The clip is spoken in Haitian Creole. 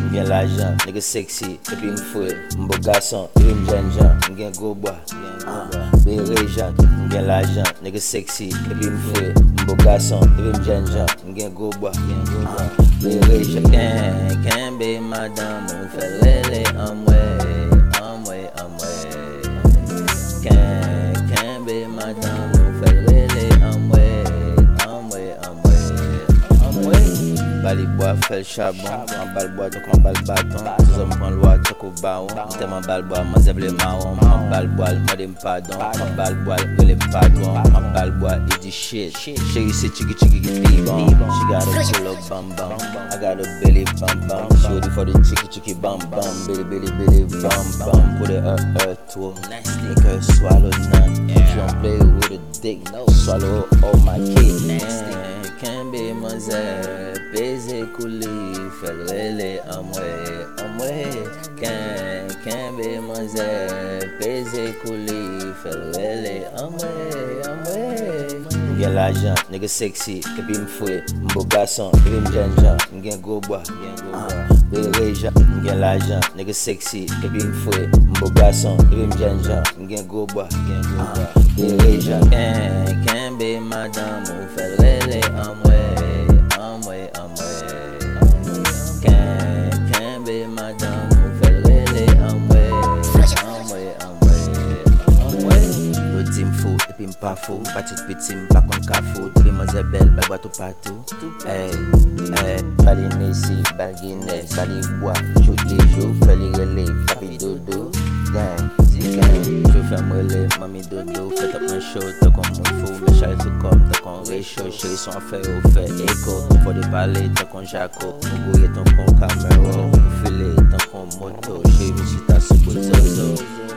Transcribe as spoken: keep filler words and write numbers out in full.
m'gen l'argent, nigga sexy, epi m'foué, m'beau garçon, epi m'jeune Jean, m'gen gros bois, Béré Jean, m'gen l'argent, nigga sexy, epi m'foué, m'beau garçon, epi m'jeune Jean, m'gen gros bois, Béré Jean. Can, can be madame, on fait lélé, amway, amway, amway. Can, can be madame, on fait lélé, amway, amway, amway, amway. Bali bois, fait le charbon, en bal bois, donc en bal bâton. Tous hommes prennent loi, toc au baron. T'aimes en bal bois, moi zèbre les marrons. En bal bois, moi dem pardon. En bal bois, il est pardon. En bal bois, il dit shit. Chérie, c'est chiki chiki qui bon. She got a pull up bam bam. I got a belly bam bam. She ready for the chiki chiki bam bam. Billy billy billy bam bam. Put it her her to make her swallow none. She don't play with a dick. Swallow all my kids. Can't be mademoiselle, baiser coulis, fait le relais, amway, amway. Can't, can't be mademoiselle, baiser coulis, fait le relais, amway, amway. M'gen l'argent, nigga sexy, epi m'foué, m'beau garçon, epi m'jeune Jean, m'gen gros bois, Béré Jean. M'gen l'argent, nigga sexy, epi m'foué, m'beau garçon, epi m'jeune Jean, m'gen gros bois, Béré Jean. Can't, can't be madame, on fait le relais, amway, amway, amway. Can't, can't be madame, on fait le relais, amway, amway, amway, amway. L'autre dit m'fou, epi m'pas fou, m'patit petit, m'pas contre cafou. Tous les mademoiselles belles, belles bois tout partout. Hey, hey, bali Nessie, bali Guinness, bali bois, joue les jours, fais les relais, papi dodo, gang. Je fais me relais, mamie dodo, fais top un show, t'as comme mon fou, mais charles tout comme, t'as qu'on réchaud, chérie sont fait au fait écho, faut des parler, t'as qu'on jaco, mon bouillet ton con caméra, filet, t'as qu'on moto, chérie, si t'as sous zozo.